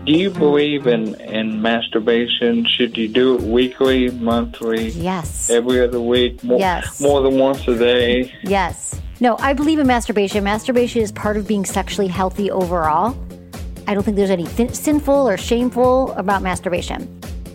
Do you believe in masturbation? Should you do it weekly, monthly? Yes. Every other week? Yes. More than once a day? Yes. No, I believe in masturbation. Masturbation is part of being sexually healthy overall. I don't think there's any sinful or shameful about masturbation.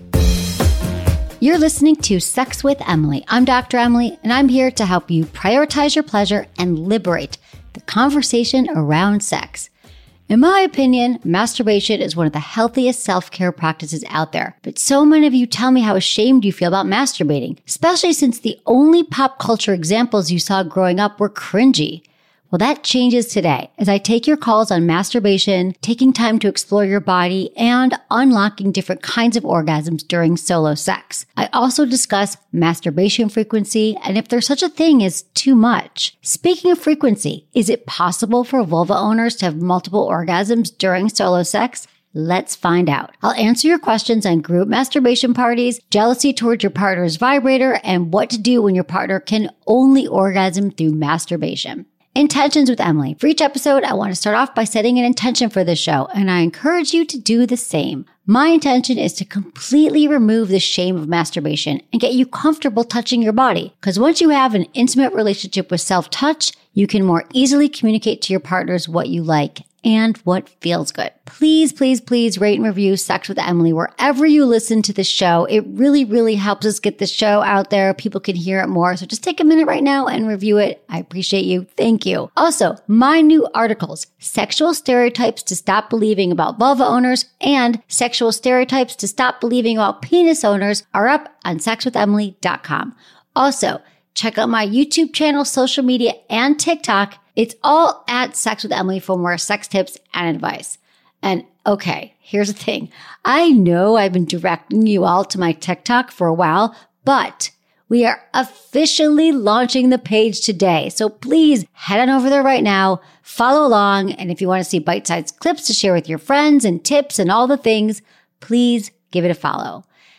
You're listening to Sex with Emily. I'm Dr. Emily, and I'm here to help you prioritize your pleasure and liberate the conversation around sex. In my opinion, masturbation is one of the healthiest self-care practices out there. But so many of you tell me how ashamed you feel about masturbating, especially since the only pop culture examples you saw growing up were cringy. Well, that changes today as I take your calls on masturbation, taking time to explore your body, and unlocking different kinds of orgasms during solo sex. I also discuss masturbation frequency and if there's such a thing as too much. Speaking of frequency, is it possible for vulva owners to have multiple orgasms during solo sex? Let's find out. I'll answer your questions on group masturbation parties, jealousy towards your partner's vibrator, and what to do when your partner can only orgasm through masturbation. Intentions with Emily. For each episode, I want to start off by setting an intention for the show, and I encourage you to do the same. My intention is to completely remove the shame of masturbation and get you comfortable touching your body. Because once you have an intimate relationship with self-touch, you can more easily communicate to your partners what you like and what feels good. Please, please, please rate and review Sex with Emily wherever you listen to the show. It really, really helps us get the show out there. People can hear it more. So just take a minute right now and review it. I appreciate you. Thank you. Also, my new articles, Sexual Stereotypes to Stop Believing About Vulva Owners and Sexual Stereotypes to Stop Believing About Penis Owners, are up on sexwithemily.com. Also, check out my YouTube channel, social media, and TikTok. It's all at Sex with Emily for more sex tips and advice. And okay, here's the thing. I know I've been directing you all to my TikTok for a while, but we are officially launching the page today. So please head on over there right now, follow along. And if you want to see bite-sized clips to share with your friends and tips and all the things, please give it a follow.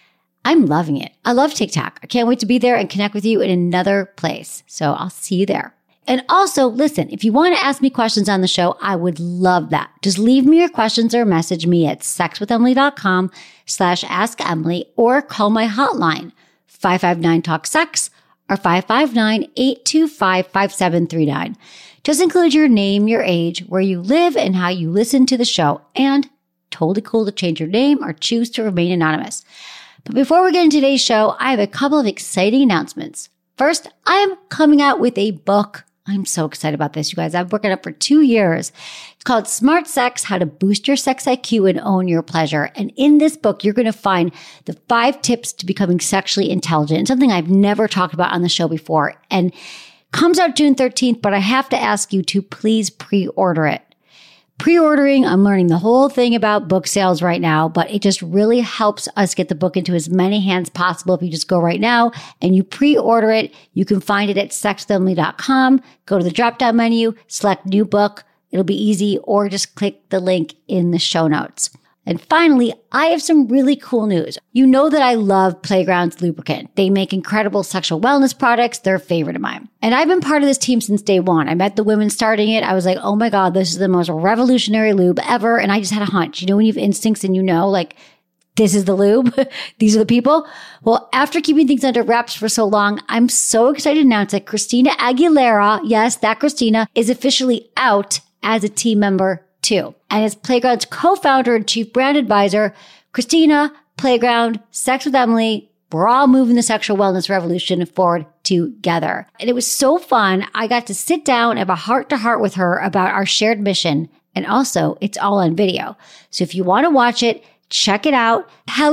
I'm loving it. I love TikTok. I can't wait to be there and connect with you in another place. So I'll see you there. And also, listen, if you want to ask me questions on the show, I would love that. Just leave me your questions or message me at sexwithemily.com/assemily or call my hotline, 559-TALK-SEX or 559-825-5739. Just include your name, your age, where you live, and how you listen to the show. And totally cool to change your name or choose to remain anonymous. But before we get into today's show, I have a couple of exciting announcements. First, I am coming out with a book. I'm so excited about this, you guys. I've worked on it for 2 years. It's called Smart Sex, How to Boost Your Sex IQ and Own Your Pleasure. And in this book, you're going to find the 5 tips to becoming sexually intelligent. And something I've never talked about on the show before. And comes out June 13th, but I have to ask you to please pre-order it. Pre-ordering, I'm learning the whole thing about book sales right now, but it just really helps us get the book into as many hands possible. If you just go right now and you pre-order it, you can find it at sexwithemily.com. Go to the drop-down menu, select new book. It'll be easy, or just click the link in the show notes. And finally, I have some really cool news. You know that I love Playground's lubricant. They make incredible sexual wellness products. They're a favorite of mine. And I've been part of this team since day one. I met the women starting it. I was like, oh my God, this is the most revolutionary lube ever. And I just had a hunch. You know, when you have instincts and you know, like, this is the lube. These are the people. Well, after keeping things under wraps for so long, I'm so excited to announce that Christina Aguilera, yes, that Christina, is officially out as a team member too. And as Playground's co-founder and chief brand advisor, Christina, Playground, Sex with Emily, we're all moving the sexual wellness revolution forward together. And it was so fun. I got to sit down and have a heart-to-heart with her about our shared mission. And also, it's all on video. So if you want to watch it, check it out.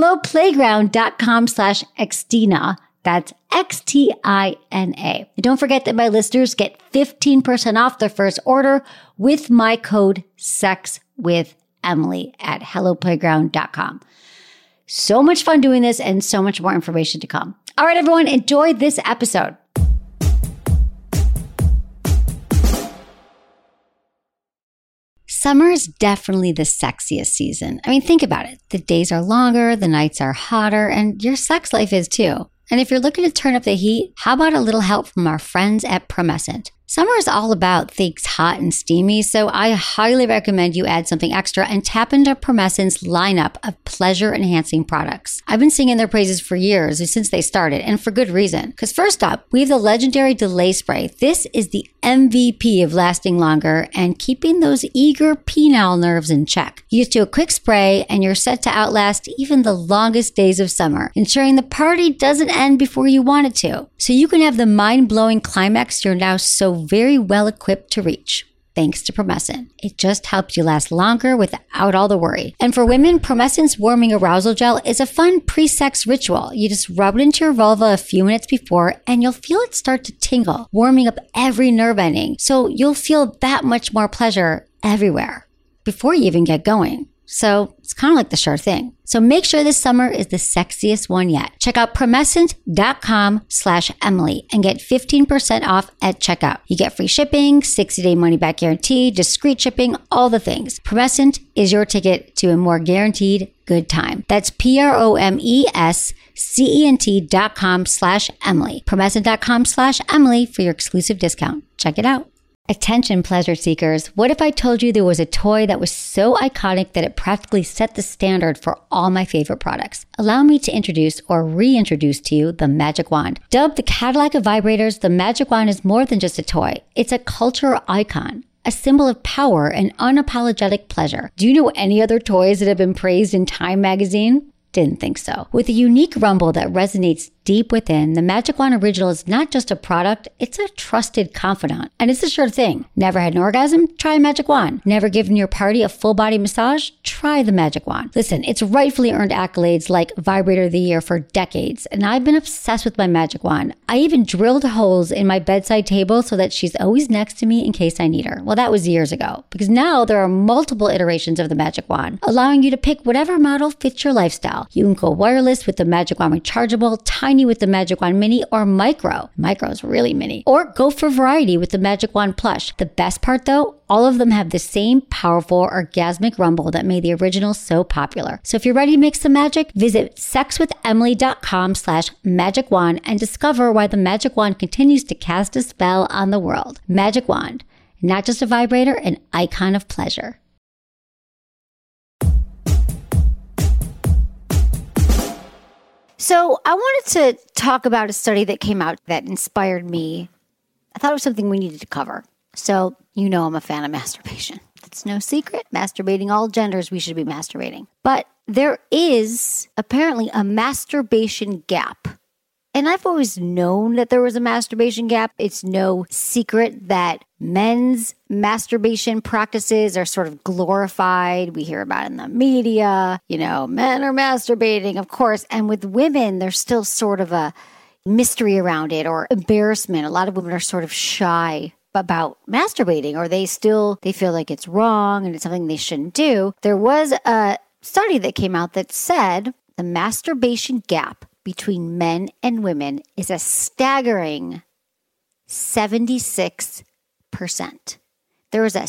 helloplayground.com/Xtina. That's Xtina. And don't forget that my listeners get 15% off their first order with my code SEXWithEmily at helloplayground.com. So much fun doing this and so much more information to come. All right, everyone, enjoy this episode. Summer is definitely the sexiest season. I mean, think about it. The days are longer, the nights are hotter, and your sex life is too. And if you're looking to turn up the heat, how about a little help from our friends at Promescent? Summer is all about things hot and steamy, so I highly recommend you add something extra and tap into Promescent's lineup of pleasure-enhancing products. I've been singing their praises for years, since they started, and for good reason. Because first up, we have the legendary Delay Spray. This is the MVP of lasting longer and keeping those eager penile nerves in check. You just do a quick spray and you're set to outlast even the longest days of summer, ensuring the party doesn't end before you want it to. So you can have the mind-blowing climax you're now so very well equipped to reach. Thanks to Promescent. It just helps you last longer without all the worry. And for women, Promescent's Warming Arousal Gel is a fun pre-sex ritual. You just rub it into your vulva a few minutes before and you'll feel it start to tingle, warming up every nerve ending. So you'll feel that much more pleasure everywhere before you even get going. So it's kind of like the sure thing. So make sure this summer is the sexiest one yet. Check out Promescent.com/Emily and get 15% off at checkout. You get free shipping, 60-day money-back guarantee, discreet shipping, all the things. Promescent is your ticket to a more guaranteed good time. That's Promescent.com/Emily. Promescent.com/Emily for your exclusive discount. Check it out. Attention pleasure seekers, what if I told you there was a toy that was so iconic that it practically set the standard for all my favorite products? Allow me to introduce or reintroduce to you the Magic Wand. Dubbed the Cadillac of vibrators, the Magic Wand is more than just a toy. It's a cultural icon, a symbol of power and unapologetic pleasure. Do you know any other toys that have been praised in Time magazine? Didn't think so. With a unique rumble that resonates deep within, the Magic Wand Original is not just a product, it's a trusted confidant. And it's a sure thing. Never had an orgasm? Try a Magic Wand. Never given your party a full body massage? Try the Magic Wand. Listen, it's rightfully earned accolades like Vibrator of the Year for decades, and I've been obsessed with my Magic Wand. I even drilled holes in my bedside table so that she's always next to me in case I need her. Well, that was years ago, because now there are multiple iterations of the Magic Wand, allowing you to pick whatever model fits your lifestyle. You can go wireless with the Magic Wand Rechargeable, tiny with the Magic Wand Mini, or micro. Micro is really mini. Or go for variety with the Magic Wand Plush. The best part though, all of them have the same powerful orgasmic rumble that made the original so popular. So if you're ready to make some magic, visit sexwithemily.com/Magic Wand and discover why the Magic Wand continues to cast a spell on the world. Magic Wand, not just a vibrator, an icon of pleasure. So I wanted to talk about a study that came out that inspired me. I thought it was something we needed to cover. So you know I'm a fan of masturbation. It's no secret. Masturbating, all genders, we should be masturbating. But there is apparently a masturbation gap. And I've always known that there was a masturbation gap. It's no secret that men's masturbation practices are sort of glorified. We hear about it in the media. You know, men are masturbating, of course. And with women, there's still sort of a mystery around it or embarrassment. A lot of women are sort of shy about masturbating, or they feel like it's wrong and it's something they shouldn't do. There was a study that came out that said the masturbation gap between men and women is a staggering 76%. There is a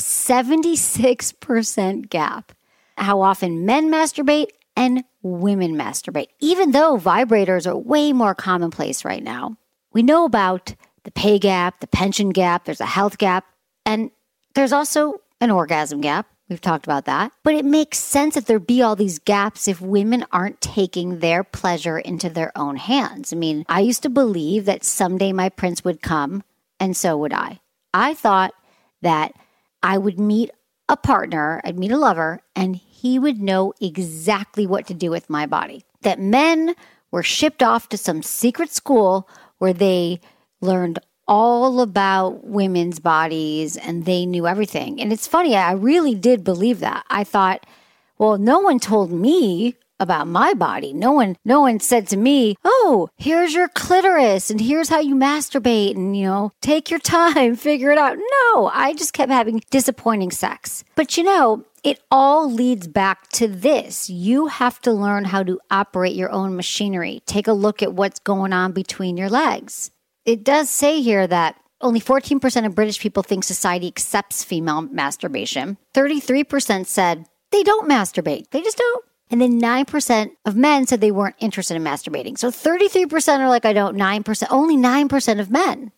76% gap. How often men masturbate and women masturbate, even though vibrators are way more commonplace right now. We know about the pay gap, the pension gap, there's a health gap, and there's also an orgasm gap. We've talked about that. But it makes sense that there be all these gaps if women aren't taking their pleasure into their own hands. I mean, I used to believe that someday my prince would come, and so would I. I thought that I would meet a partner, I'd meet a lover, and he would know exactly what to do with my body. That men were shipped off to some secret school where they learned all about women's bodies and they knew everything. And it's funny, I really did believe that. I thought, well, no one told me about my body. No one said to me, oh, here's your clitoris and here's how you masturbate and, take your time, figure it out. No, I just kept having disappointing sex. But it all leads back to this. You have to learn how to operate your own machinery. Take a look at what's going on between your legs. It does say here that only 14% of British people think society accepts female masturbation. 33% said they don't masturbate. They just don't. And then 9% of men said they weren't interested in masturbating. So 33% are like, I don't, 9%, only 9% of men.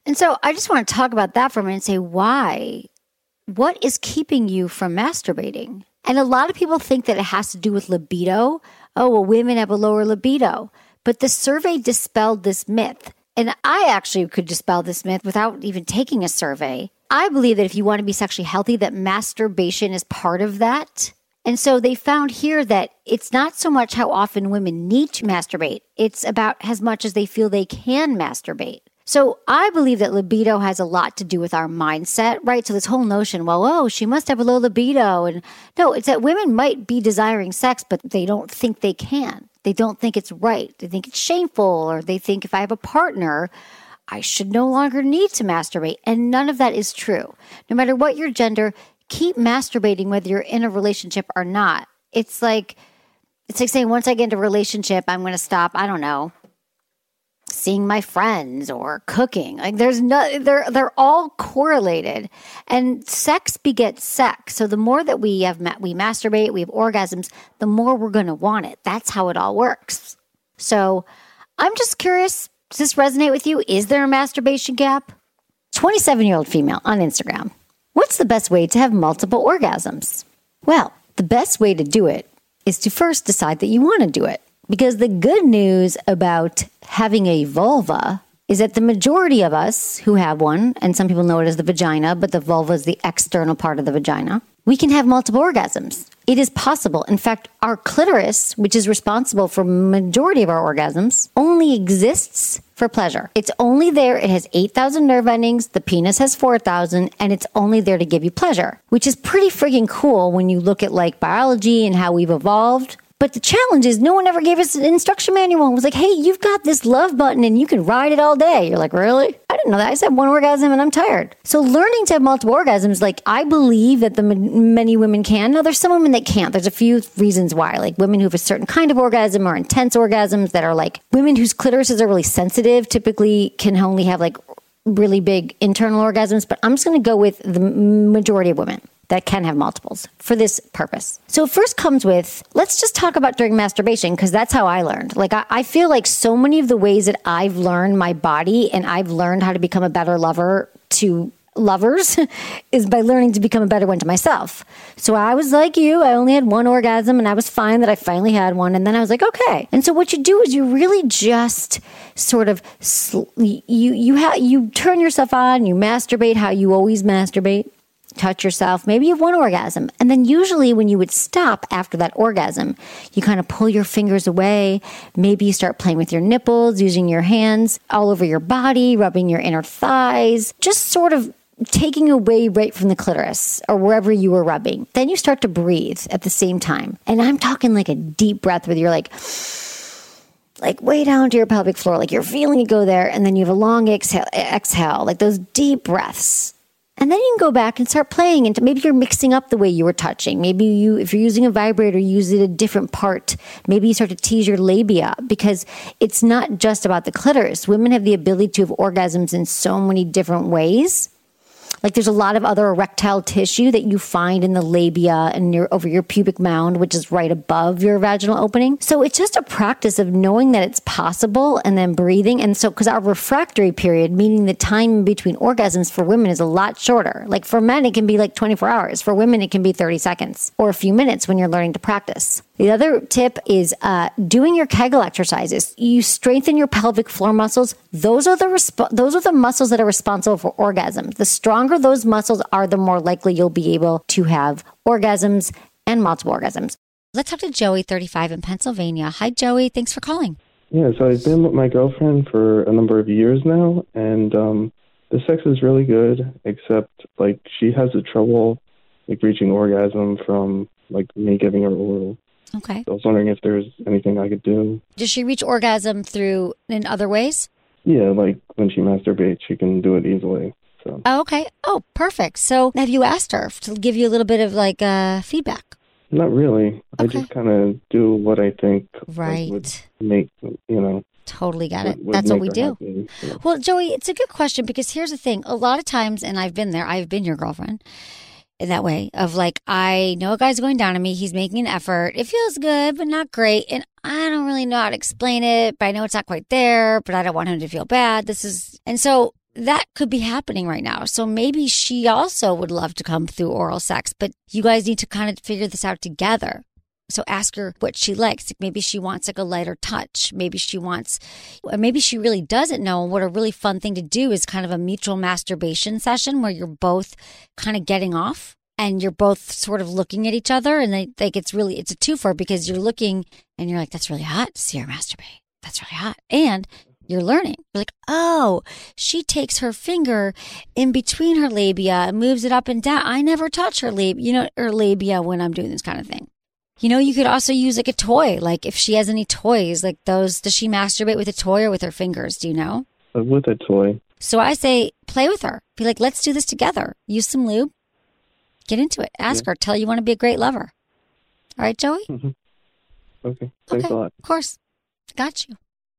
And so I just want to talk about that for a minute and say, why? What is keeping you from masturbating? And a lot of people think that it has to do with libido. Oh, well, women have a lower libido. But the survey dispelled this myth. And I actually could dispel this myth without even taking a survey. I believe that if you want to be sexually healthy, that masturbation is part of that. And so they found here that it's not so much how often women need to masturbate. It's about as much as they feel they can masturbate. So I believe that libido has a lot to do with our mindset, right? So this whole notion, well, oh, she must have a low libido. And no, it's that women might be desiring sex, but they don't think they can. They don't think it's right. They think it's shameful, or they think if I have a partner, I should no longer need to masturbate. And none of that is true. No matter what your gender, keep masturbating whether you're in a relationship or not. It's like saying once I get into a relationship, I'm going to stop, I don't know, seeing my friends or cooking. Like they're all correlated, and sex begets sex. So the more that we masturbate, we have orgasms, the more we're going to want it. That's how it all works. So I'm just curious, does this resonate with you? Is there a masturbation gap? 27-year-old female on Instagram. What's the best way to have multiple orgasms? Well, the best way to do it is to first decide that you want to do it. Because the good news about having a vulva is that the majority of us who have one, and some people know it as the vagina, but the vulva is the external part of the vagina, we can have multiple orgasms. It is possible. In fact, our clitoris, which is responsible for majority of our orgasms, only exists for pleasure. It's only there. It has 8,000 nerve endings. The penis has 4,000, and it's only there to give you pleasure, which is pretty freaking cool when you look at like biology and how we've evolved. But the challenge is no one ever gave us an instruction manual. It was like, hey, you've got this love button and you can ride it all day. You're like, really? I didn't know that. I just had one orgasm and I'm tired. So learning to have multiple orgasms, like I believe that many women can. Now there's some women that can't. There's a few reasons why. Like women who have a certain kind of orgasm or intense orgasms that are like women whose clitorises are really sensitive typically can only have like really big internal orgasms. But I'm just going to go with the majority of women that can have multiples for this purpose. So it first comes with, let's just talk about during masturbation, because that's how I learned. Like I feel like so many of the ways that I've learned my body and I've learned how to become a better lover to lovers is by learning to become a better one to myself. So I was like you, I only had one orgasm and I was fine that I finally had one. And then I was like, okay. And so what you do is you really just sort of, you turn yourself on, you masturbate how you always masturbate. Touch yourself, maybe you have one orgasm. And then usually when you would stop after that orgasm, you kind of pull your fingers away. Maybe you start playing with your nipples, using your hands all over your body, rubbing your inner thighs, just sort of taking away right from the clitoris or wherever you were rubbing. Then you start to breathe at the same time. And I'm talking like a deep breath where you're like way down to your pelvic floor, like you're feeling it go there. And then you have a long exhale, like those deep breaths. And then you can go back and start playing. And maybe you're mixing up the way you were touching. Maybe if you're using a vibrator, use it a different part. Maybe you start to tease your labia, because it's not just about the clitoris. Women have the ability to have orgasms in so many different ways. Like there's a lot of other erectile tissue that you find in the labia and over your pubic mound, which is right above your vaginal opening. So it's just a practice of knowing that it's possible and then breathing. And so, because our refractory period, meaning the time between orgasms for women, is a lot shorter. Like for men, it can be like 24 hours. For women, it can be 30 seconds or a few minutes when you're learning to practice. The other tip is doing your Kegel exercises. You strengthen your pelvic floor muscles. Those are the muscles that are responsible for orgasms. The stronger those muscles are, the more likely you'll be able to have orgasms and multiple orgasms. Let's talk to Joey, 35, in Pennsylvania. Hi, Joey. Thanks for calling. Yeah, so I've been with my girlfriend for a number of years now, and the sex is really good, except like she has a trouble like reaching orgasm from like me giving her oral. Okay. So I was wondering if there's anything I could do. Does she reach orgasm in other ways? Yeah, like when she masturbates, she can do it easily. So. Oh, okay. Oh, perfect. So have you asked her to give you a little bit of like feedback? Not really. Okay. I just kind of do what I think right. would make, Totally got it. That's what we do. Happy, so. Well, Joey, it's a good question, because here's the thing. A lot of times, and I've been there, I've been your girlfriend in that way of like, I know a guy's going down on me. He's making an effort. It feels good, but not great. And I don't really know how to explain it, but I know it's not quite there, but I don't want him to feel bad. And so that could be happening right now. So maybe she also would love to come through oral sex, but you guys need to kind of figure this out together. So ask her what she likes. Maybe she wants like a lighter touch. Maybe she really doesn't know. And what a really fun thing to do is kind of a mutual masturbation session where you're both kind of getting off and you're both sort of looking at each other. And it's a twofer because you're looking and you're like, that's really hot to see her masturbate. That's really hot. And you're learning. You're like, oh, she takes her finger in between her labia and moves it up and down. I never touch her labia when I'm doing this kind of thing. You could also use like a toy. Like if she has any toys, like those, does she masturbate with a toy or with her fingers? Do you know? With a toy. So I say, play with her. Be like, let's do this together. Use some lube. Get into it. Ask her. Tell her you want to be a great lover. All right, Joey? Mm-hmm. Okay. Thanks a lot. Of course. Got you.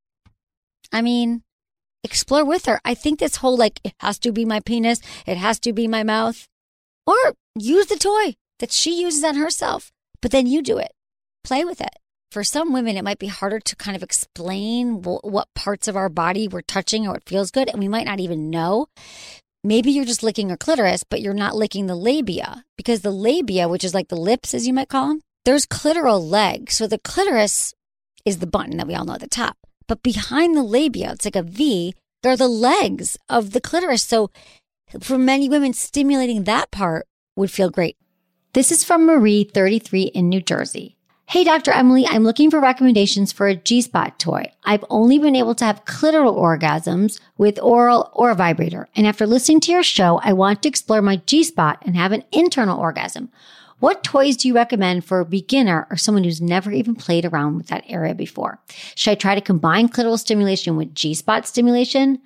I mean, explore with her. I think this whole like, it has to be my penis. It has to be my mouth. Or use the toy that she uses on herself. But then you do it. Play with it. For some women, it might be harder to kind of explain what parts of our body we're touching or what feels good. And we might not even know. Maybe you're just licking her clitoris, but you're not licking the labia. Because the labia, which is like the lips, as you might call them, there's clitoral legs. So the clitoris is the button that we all know at the top. But behind the labia, it's like a V, there are the legs of the clitoris. So for many women, stimulating that part would feel great. This is from Marie, 33 in New Jersey. Hey, Dr. Emily, I'm looking for recommendations for a G-spot toy. I've only been able to have clitoral orgasms with oral or a vibrator. And after listening to your show, I want to explore my G-spot and have an internal orgasm. What toys do you recommend for a beginner or someone who's never even played around with that area before? Should I try to combine clitoral stimulation with G-spot stimulation?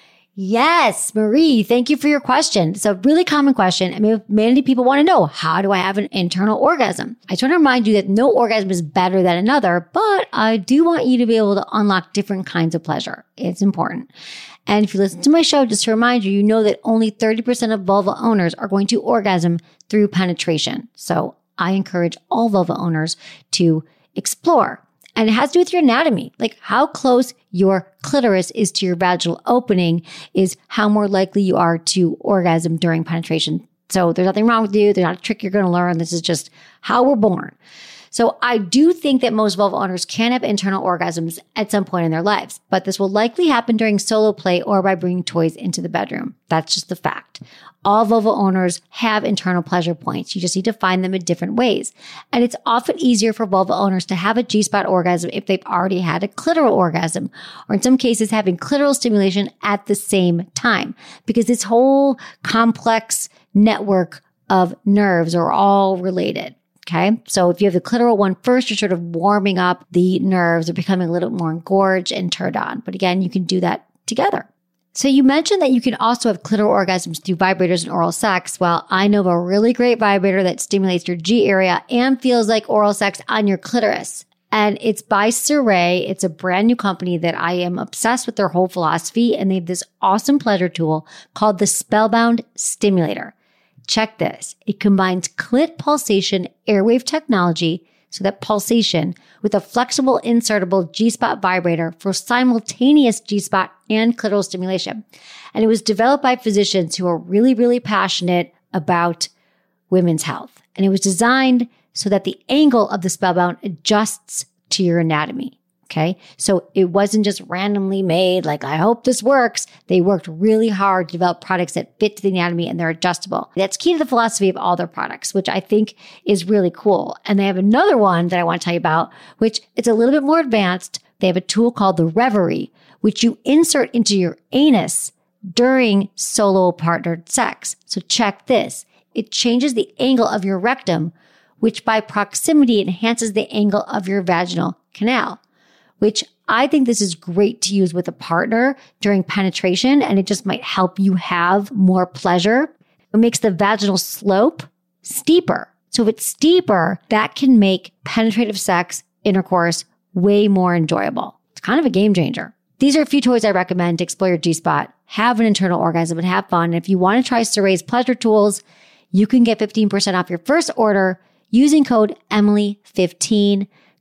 Yes, Marie, thank you for your question. It's a really common question. I mean, many people want to know, how do I have an internal orgasm? I just want to remind you that no orgasm is better than another, but I do want you to be able to unlock different kinds of pleasure. It's important. And if you listen to my show, just to remind you, you know that only 30% of vulva owners are going to orgasm through penetration. So I encourage all vulva owners to explore. And it has to do with your anatomy. Like how close your clitoris is to your vaginal opening is how more likely you are to orgasm during penetration. So there's nothing wrong with you. There's not a trick you're going to learn. This is just how we're born. So I do think that most vulva owners can have internal orgasms at some point in their lives, but this will likely happen during solo play or by bringing toys into the bedroom. That's just the fact. All vulva owners have internal pleasure points. You just need to find them in different ways. And it's often easier for vulva owners to have a G-spot orgasm if they've already had a clitoral orgasm, or in some cases having clitoral stimulation at the same time, because this whole complex network of nerves are all related. Okay. So if you have the clitoral one first, you're sort of warming up the nerves. They're becoming a little bit more engorged and turned on. But again, you can do that together. So you mentioned that you can also have clitoral orgasms through vibrators and oral sex. Well, I know of a really great vibrator that stimulates your G area and feels like oral sex on your clitoris. And it's by Siree. It's a brand new company that I am obsessed with their whole philosophy. And they have this awesome pleasure tool called the Spellbound Stimulator. Check this. It combines clit pulsation airwave technology, so that pulsation, with a flexible insertable G-spot vibrator for simultaneous G-spot and clitoral stimulation. And it was developed by physicians who are really, really passionate about women's health. And it was designed so that the angle of the Spellbound adjusts to your anatomy. Okay. So it wasn't just randomly made, like, I hope this works. They worked really hard to develop products that fit to the anatomy and they're adjustable. That's key to the philosophy of all their products, which I think is really cool. And they have another one that I want to tell you about, which it's a little bit more advanced. They have a tool called the Reverie, which you insert into your anus during solo partnered sex. So check this. It changes the angle of your rectum, which by proximity enhances the angle of your vaginal canal, which I think this is great to use with a partner during penetration, and it just might help you have more pleasure. It makes the vaginal slope steeper. So if it's steeper, that can make penetrative sex, intercourse, way more enjoyable. It's kind of a game changer. These are a few toys I recommend to explore your G-spot, have an internal orgasm, and have fun. And if you want to try Siree's pleasure tools, you can get 15% off your first order using code Emily15.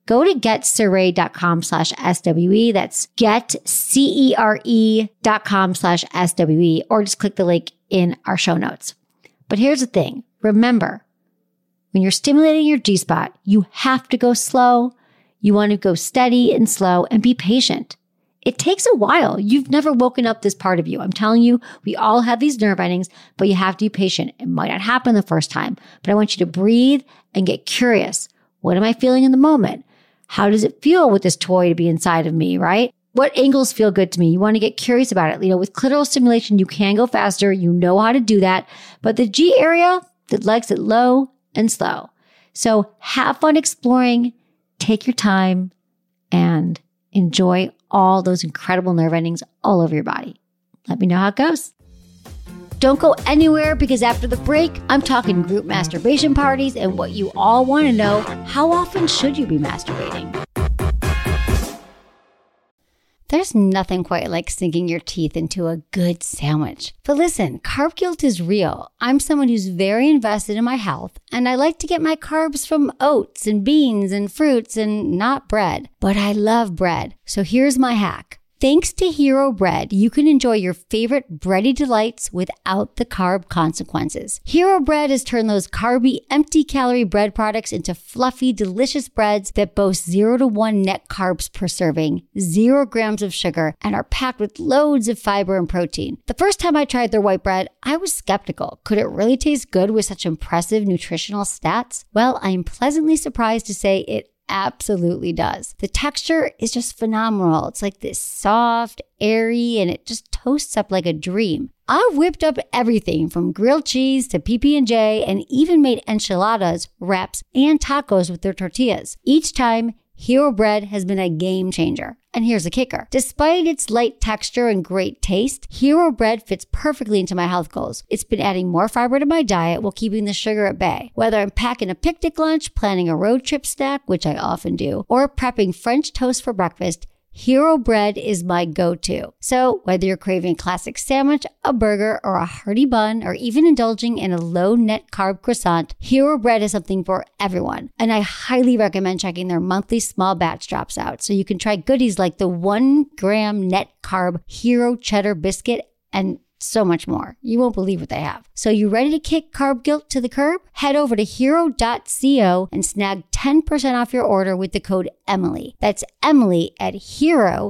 go to getcere.com/SWE. That's getcere.com/SWE, or just click the link in our show notes. But here's the thing. Remember, when you're stimulating your G-spot, you have to go slow. You want to go steady and slow and be patient. It takes a while. You've never woken up this part of you. I'm telling you, we all have these nerve endings, but you have to be patient. It might not happen the first time, but I want you to breathe and get curious. What am I feeling in the moment? How does it feel with this toy to be inside of me, right? What angles feel good to me? You want to get curious about it. With clitoral stimulation, you can go faster. You know how to do that. But the G area, that likes it low and slow. So have fun exploring, take your time, and enjoy all those incredible nerve endings all over your body. Let me know how it goes. Don't go anywhere, because after the break, I'm talking group masturbation parties and what you all want to know. How often should you be masturbating? There's nothing quite like sinking your teeth into a good sandwich. But listen, carb guilt is real. I'm someone who's very invested in my health, and I like to get my carbs from oats and beans and fruits and not bread. But I love bread. So here's my hack. Thanks to Hero Bread, you can enjoy your favorite bready delights without the carb consequences. Hero Bread has turned those carby, empty-calorie bread products into fluffy, delicious breads that boast 0 to 1 net carbs per serving, 0 grams of sugar, and are packed with loads of fiber and protein. The first time I tried their white bread, I was skeptical. Could it really taste good with such impressive nutritional stats? Well, I am pleasantly surprised to say it absolutely does. The texture is just phenomenal. It's like this soft, airy, and it just toasts up like a dream. I've whipped up everything from grilled cheese to PB&J, and even made enchiladas, wraps, and tacos with their tortillas. Each time, Hero Bread has been a game changer. And here's the kicker. Despite its light texture and great taste, Hero Bread fits perfectly into my health goals. It's been adding more fiber to my diet while keeping the sugar at bay. Whether I'm packing a picnic lunch, planning a road trip snack, which I often do, or prepping French toast for breakfast, Hero Bread is my go-to. So whether you're craving a classic sandwich, a burger, or a hearty bun, or even indulging in a low net carb croissant, Hero Bread is something for everyone. And I highly recommend checking their monthly small batch drops out, so you can try goodies like the 1 gram net carb Hero Cheddar Biscuit and so much more. You won't believe what they have. So you ready to kick carb guilt to the curb? Head over to hero.co and snag 10% off your order with the code Emily. That's Emily at hero.co.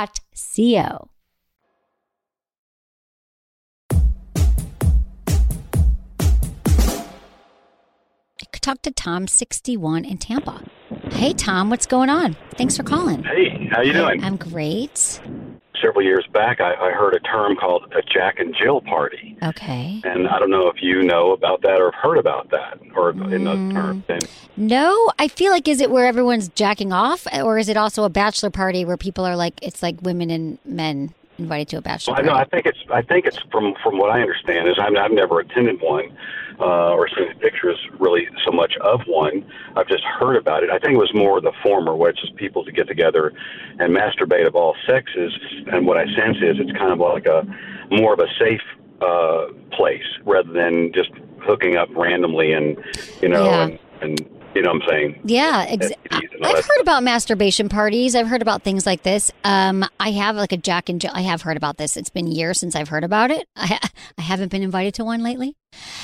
Talk to Tom, 61 in Tampa. Hey, Tom, what's going on? Thanks for calling. Hey, how you doing? I'm great. Several years back, I heard a term called a Jack and Jill party. Okay. And I don't know if you know about that or have heard about that or in those terms. And no, I feel like, is it where everyone's jacking off, or is it also a bachelor party where people are like, it's like women and men invited to a bachelor party? No, I think it's from what I understand is I've never attended one or seen pictures really so much of one. I've just heard about it. I think it was more the former, where it's just people to get together and masturbate of all sexes. And what I sense is it's kind of like more of a safe place rather than just hooking up randomly and you know and you know what I'm saying? Yeah, I've heard about masturbation parties. I've heard about things like this. I have like a Jack and Jill. I have heard about this. It's been years since I've heard about it. I haven't been invited to one lately.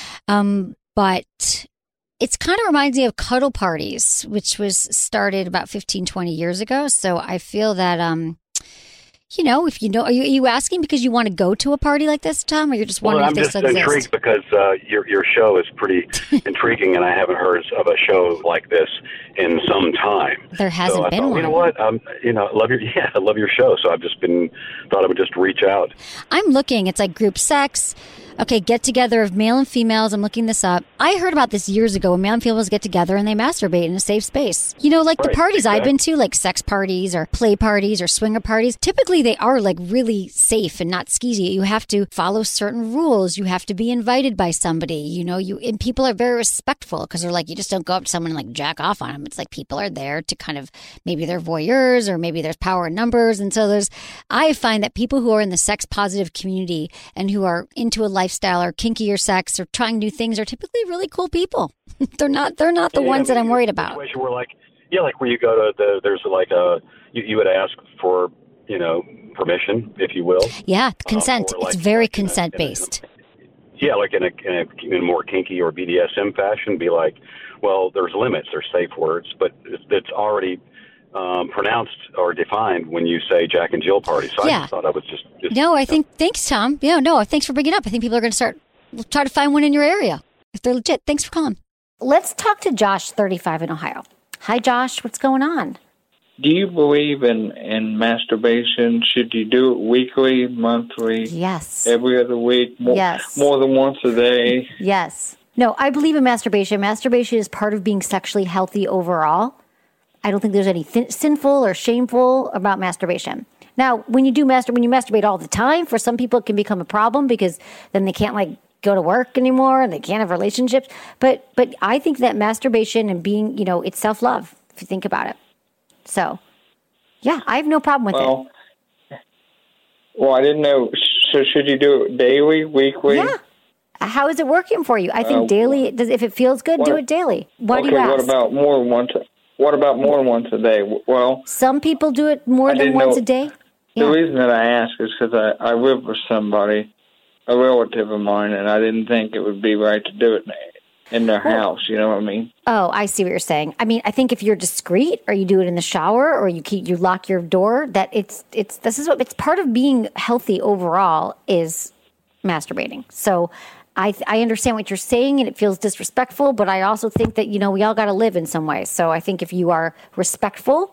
But it's kind of reminds me of cuddle parties, which was started about 15, 20 years ago. So I feel that, you know, if you know, are you asking because you want to go to a party like this, Tom, or you're just wondering if this exists? I'm just intrigued because your show is pretty intriguing, and I haven't heard of a show like this in some time. There hasn't been one. You know what? I love your show. So I've just thought I would just reach out. I'm looking. It's like group sex. Okay, get together of male and females. I'm looking this up. I heard about this years ago when male and females get together and they masturbate in a safe space. You know, like the parties I've been to, like sex parties or play parties or swinger parties, typically they are like really safe and not skeezy. You have to follow certain rules. You have to be invited by somebody. You know, and people are very respectful because they're like, you just don't go up to someone and like jack off on them. It's like people are there to kind of, maybe they're voyeurs or maybe there's power in numbers. And so I find that people who are in the sex positive community and who are into a lifestyle or kinkier sex or trying new things are typically really cool people. They're not the ones that I'm worried about. Situation where like Yeah, like where you go to there's like you would ask for, permission, if you will. Yeah, consent. Like, it's very consent-based. Yeah, like in a more kinky or BDSM fashion, be like, well, there's limits, there's safe words, but it's already pronounced or defined when you say Jack and Jill party. So I just thought I was just no, I think, thanks, Tom. Yeah, no, thanks for bringing it up. I think people are going to try to find one in your area if they're legit. Thanks for calling. Let's talk to Josh, 35 in Ohio. Hi, Josh. What's going on? Do you believe in masturbation? Should you do it weekly, monthly? Yes. Every other week? Yes. More than once a day? Yes. No, I believe in masturbation. Masturbation is part of being sexually healthy overall. I don't think there's any sinful or shameful about masturbation. Now, when you masturbate all the time, for some people it can become a problem because then they can't go to work anymore and they can't have relationships. But I think that masturbation and being, it's self-love, if you think about it. So, yeah, I have no problem with it. Well, I didn't know. So should you do it daily, weekly? Yeah. How is it working for you? I think daily, if it feels good, do it daily. Why do you ask? What about more than once? What about more than once a day? Well, some people do it more than once a day. The reason that I ask is because I live with somebody, a relative of mine, and I didn't think it would be right to do it in their house. You know what I mean? Oh, I see what you're saying. I mean, I think if you're discreet, or you do it in the shower, or you lock your door, that it's part of being healthy overall is masturbating. So I understand what you're saying, and it feels disrespectful, but I also think that, we all got to live in some way. So I think if you are respectful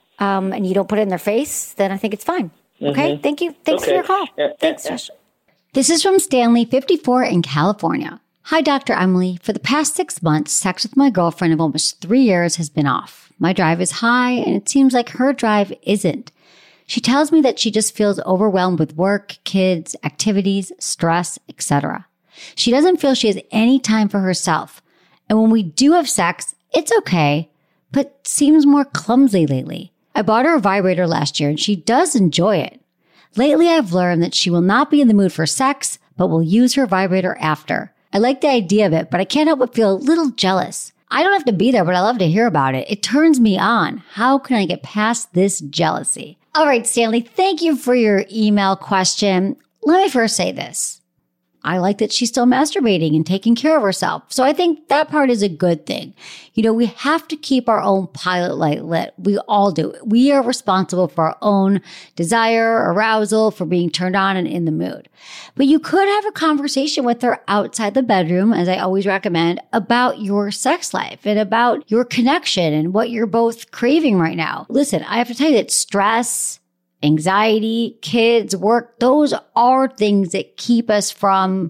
and you don't put it in their face, then I think it's fine. Okay? Mm-hmm. Thank you. Thanks for your call. Thanks, Josh. This is from Stanley, 54, in California. Hi, Dr. Emily. For the past 6 months, sex with my girlfriend of almost 3 years has been off. My drive is high, and it seems like her drive isn't. She tells me that she just feels overwhelmed with work, kids, activities, stress, etc. She doesn't feel she has any time for herself. And when we do have sex, it's okay, but seems more clumsy lately. I bought her a vibrator last year, and she does enjoy it. Lately, I've learned that she will not be in the mood for sex, but will use her vibrator after. I like the idea of it, but I can't help but feel a little jealous. I don't have to be there, but I love to hear about it. It turns me on. How can I get past this jealousy? All right, Stanley, thank you for your email question. Let me first say this. I like that she's still masturbating and taking care of herself. So I think that part is a good thing. We have to keep our own pilot light lit. We all do. We are responsible for our own desire, arousal, for being turned on and in the mood. But you could have a conversation with her outside the bedroom, as I always recommend, about your sex life and about your connection and what you're both craving right now. Listen, I have to tell you that stress, anxiety, kids, work, those are things that keep us from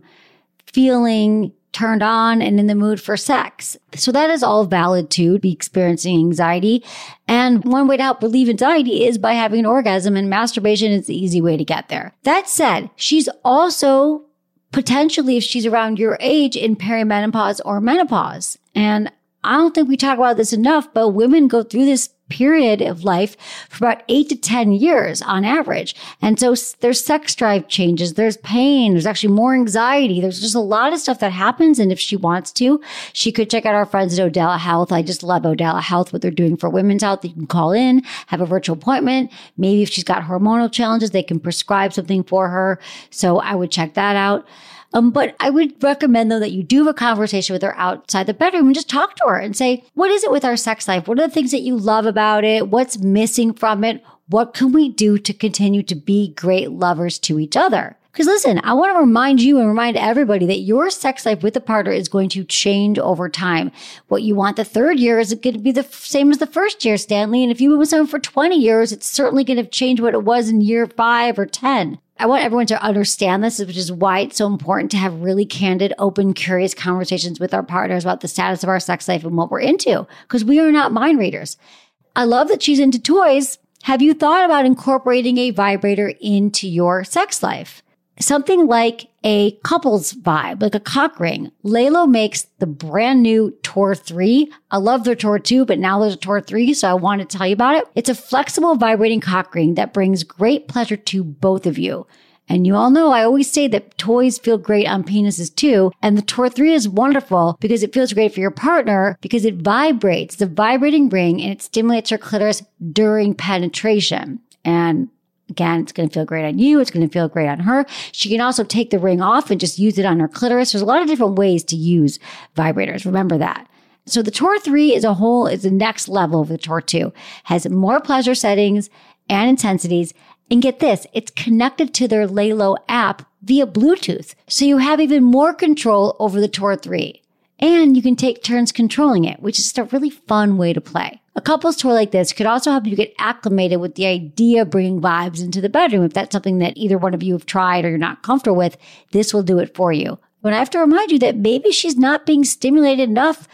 feeling turned on and in the mood for sex. So that is all valid too, be experiencing anxiety. And one way to help relieve anxiety is by having an orgasm, and masturbation is the easy way to get there. That said, she's also potentially, if she's around your age, in perimenopause or menopause. And I don't think we talk about this enough, but women go through this period of life for about 8 to 10 years on average. And so there's sex drive changes, there's pain, there's actually more anxiety. There's just a lot of stuff that happens. And if she wants to, she could check out our friends at Odella Health. I just love Odella Health, what they're doing for women's health. You can call in, have a virtual appointment. Maybe if she's got hormonal challenges, they can prescribe something for her. So I would check that out. But I would recommend, though, that you do have a conversation with her outside the bedroom and just talk to her and say, what is it with our sex life? What are the things that you love about it? What's missing from it? What can we do to continue to be great lovers to each other? Because listen, I want to remind you and remind everybody that your sex life with a partner is going to change over time. What you want the third year is going to be the same as the first year, Stanley. And if you've been with someone for 20 years, it's certainly going to change what it was in year 5 or 10. I want everyone to understand this, which is why it's so important to have really candid, open, curious conversations with our partners about the status of our sex life and what we're into, because we are not mind readers. I love that she's into toys. Have you thought about incorporating a vibrator into your sex life? Something like a couples vibe, like a cock ring. Lelo makes the brand new Tor 3. I love their Tor 2, but now there's a Tor 3, so I want to tell you about it. It's a flexible vibrating cock ring that brings great pleasure to both of you. And you all know I always say that toys feel great on penises too. And the Tor 3 is wonderful because it feels great for your partner because it vibrates. It's a vibrating ring and it stimulates her clitoris during penetration. And again, it's going to feel great on you. It's going to feel great on her. She can also take the ring off and just use it on her clitoris. There's a lot of different ways to use vibrators. Remember that. So the Tor 3 as a whole is the next level of the Tor 2. Has more pleasure settings and intensities. And get this, it's connected to their Lelo app via Bluetooth. So you have even more control over the Tor 3. And you can take turns controlling it, which is just a really fun way to play. A couple's toy like this could also help you get acclimated with the idea of bringing vibes into the bedroom. If that's something that either one of you have tried or you're not comfortable with, this will do it for you. But I have to remind you that maybe she's not being stimulated enough,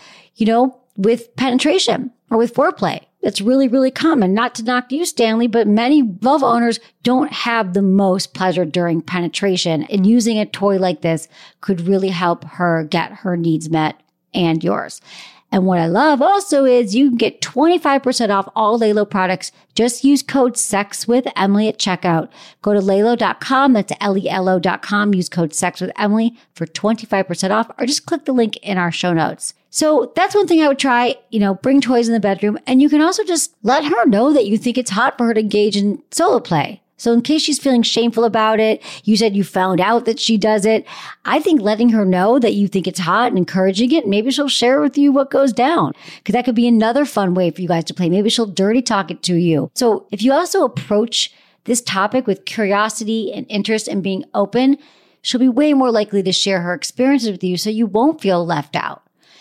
with penetration or with foreplay. That's really, really common. Not to knock you, Stanley, but many vulva owners don't have the most pleasure during penetration. And using a toy like this could really help her get her needs met and yours. And what I love also is you can get 25% off all Lelo products. Just use code SEXWITHEMILY at checkout. Go to Lelo.com. That's Lelo.com. Use code SEXWITHEMILY for 25% off or just click the link in our show notes. So that's one thing I would try, bring toys in the bedroom. And you can also just let her know that you think it's hot for her to engage in solo play. So in case she's feeling shameful about it, you said you found out that she does it. I think letting her know that you think it's hot and encouraging it, maybe she'll share with you what goes down. Because that could be another fun way for you guys to play. Maybe she'll dirty talk it to you. So if you also approach this topic with curiosity and interest and being open, she'll be way more likely to share her experiences with you so you won't feel left out.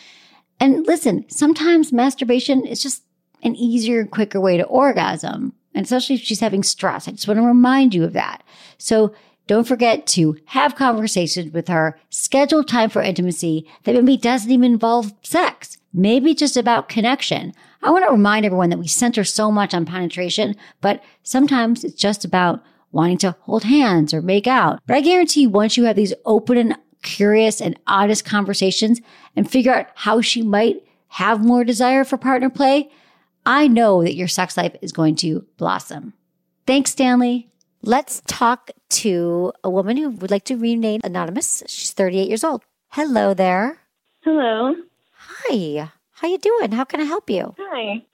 And listen, sometimes masturbation is just an easier, quicker way to orgasm. And especially if she's having stress. I just want to remind you of that. So don't forget to have conversations with her, schedule time for intimacy that maybe doesn't even involve sex. Maybe just about connection. I want to remind everyone that we center so much on penetration, but sometimes it's just about wanting to hold hands or make out. But I guarantee you, once you have these open and curious and honest conversations and figure out how she might have more desire for partner play, I know that your sex life is going to blossom. Thanks, Stanley. Let's talk to a woman who would like to remain anonymous. She's 38 years old. Hello there. Hello. Hi. How you doing? How can I help you? Hi.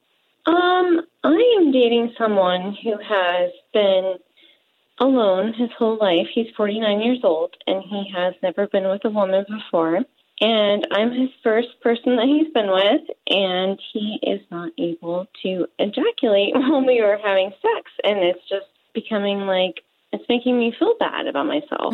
I am dating someone who has been alone his whole life. He's 49 years old, and he has never been with a woman before. And I'm his first person that he's been with, and he is not able to ejaculate when we were having sex. And it's just becoming it's making me feel bad about myself,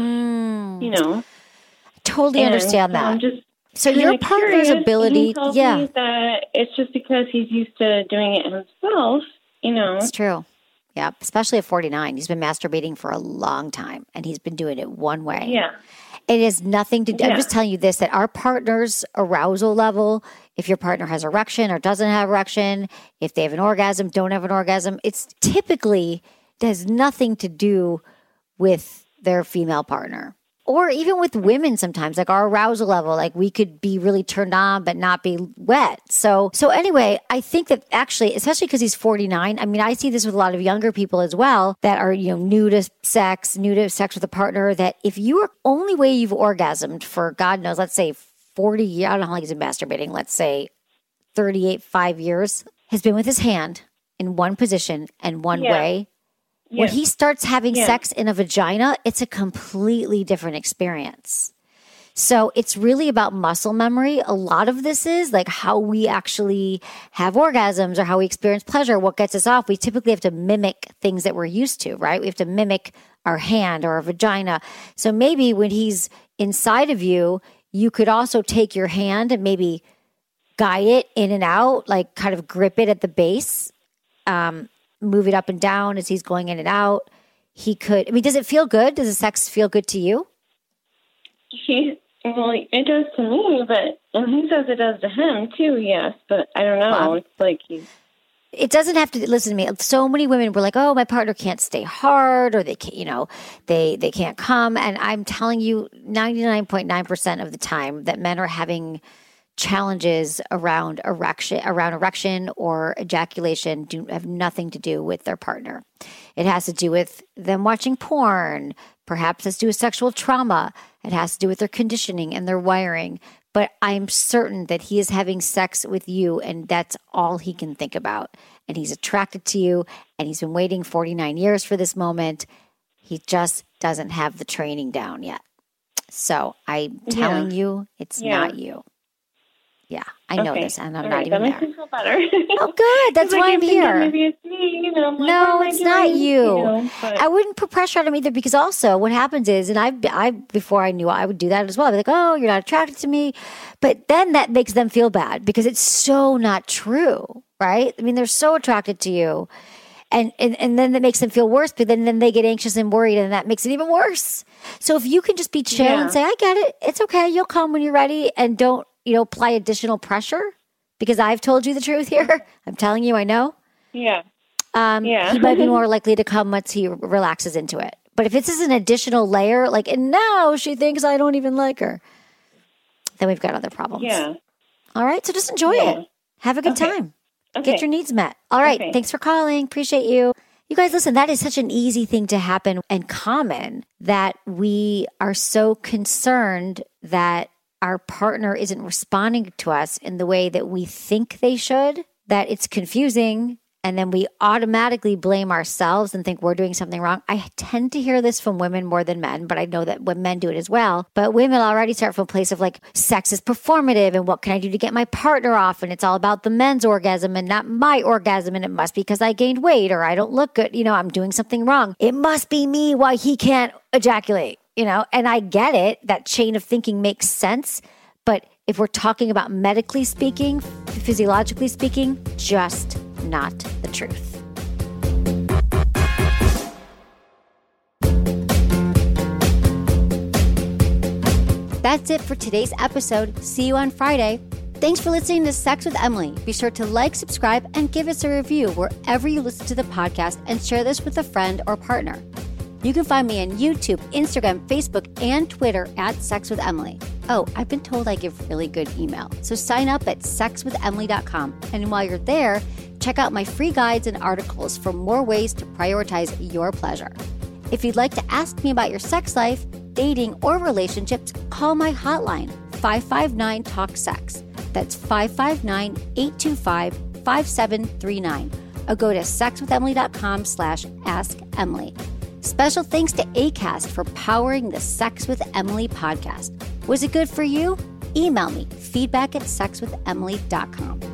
Totally understand that. I'm just so your partner's ability, he tells me that it's just because he's used to doing it himself, It's true. Yeah, especially at 49. He's been masturbating for a long time, and he's been doing it one way. Yeah. It has nothing to do. I'm just telling you this, that our partner's arousal level, if your partner has erection or doesn't have erection, if they have an orgasm, don't have an orgasm, it's typically has nothing to do with their female partner. Or even with women sometimes, our arousal level, we could be really turned on but not be wet. So anyway, I think that actually, especially because he's 49, I see this with a lot of younger people as well that are, new to sex with a partner, that if you are only way you've orgasmed for, God knows, let's say 40 years, I don't know how long he's been masturbating, let's say 5 years, has been with his hand in one position and one way. When he starts having sex in a vagina, it's a completely different experience. So it's really about muscle memory. A lot of this is how we actually have orgasms or how we experience pleasure, what gets us off. We typically have to mimic things that we're used to, right? We have to mimic our hand or our vagina. So maybe when he's inside of you, you could also take your hand and maybe guide it in and out, kind of grip it at the base, move it up and down as he's going in and out. He could, does it feel good? Does the sex feel good to you? It does to me, and he says it does to him too, yes, but I don't know. It's it doesn't have to, listen to me. So many women were like, oh, my partner can't stay hard or they can't, they can't come. And I'm telling you 99.9% of the time that men are having challenges around erection or ejaculation have nothing to do with their partner. It has to do with them watching porn, Perhaps it's due to sexual trauma. It has to do with their conditioning and their wiring. But I'm certain that he is having sex with you, and that's all he can think about. And he's attracted to you, and he's been waiting 49 years for this moment. He just doesn't have the training down yet. So I'm telling you, it's not you. Yeah, I know this, and I'm not even there. That makes me feel better. Oh, good. That's why I'm here. Maybe it's me. I'm like, no, it's not you. But I wouldn't put pressure on him either, because also what happens is, and I before I knew I would do that as well. I'd be like, oh, you're not attracted to me. But then that makes them feel bad because it's so not true, right? I mean, they're so attracted to you. And then that makes them feel worse, but then they get anxious and worried, and that makes it even worse. So if you can just be chill and say, I get it. It's okay. You'll come when you're ready, and don't, apply additional pressure because I've told you the truth here. I'm telling you, I know. Yeah. He might be more likely to come once he relaxes into it. But if this is an additional layer, like, and now she thinks I don't even like her, then we've got other problems. Yeah. All right. So just enjoy it. Have a good time. Okay. Get your needs met. All right. Okay. Thanks for calling. Appreciate you. You guys, listen, that is such an easy thing to happen and common that we are so concerned that our partner isn't responding to us in the way that we think they should, that it's confusing. And then we automatically blame ourselves and think we're doing something wrong. I tend to hear this from women more than men, but I know that when men do it as well. But women already start from a place of like, sex is performative and what can I do to get my partner off? And it's all about the men's orgasm and not my orgasm. And it must be because I gained weight or I don't look good. I'm doing something wrong. It must be me why he can't ejaculate, and I get it. That chain of thinking makes sense. But if we're talking about medically speaking, physiologically speaking, just not the truth. That's it for today's episode. See you on Friday. Thanks for listening to Sex with Emily. Be sure to like, subscribe, and give us a review wherever you listen to the podcast, and share this with a friend or partner. You can find me on YouTube, Instagram, Facebook, and Twitter at Sex with Emily. Oh, I've been told I give really good email. So sign up at sexwithemily.com. And while you're there, check out my free guides and articles for more ways to prioritize your pleasure. If you'd like to ask me about your sex life, dating, or relationships, call my hotline, 559-TALK-SEX. That's 559-825-5739. Or go to sexwithemily.com/askemily. Special thanks to Acast for powering the Sex with Emily podcast. Was it good for you? Email me, feedback@sexwithemily.com.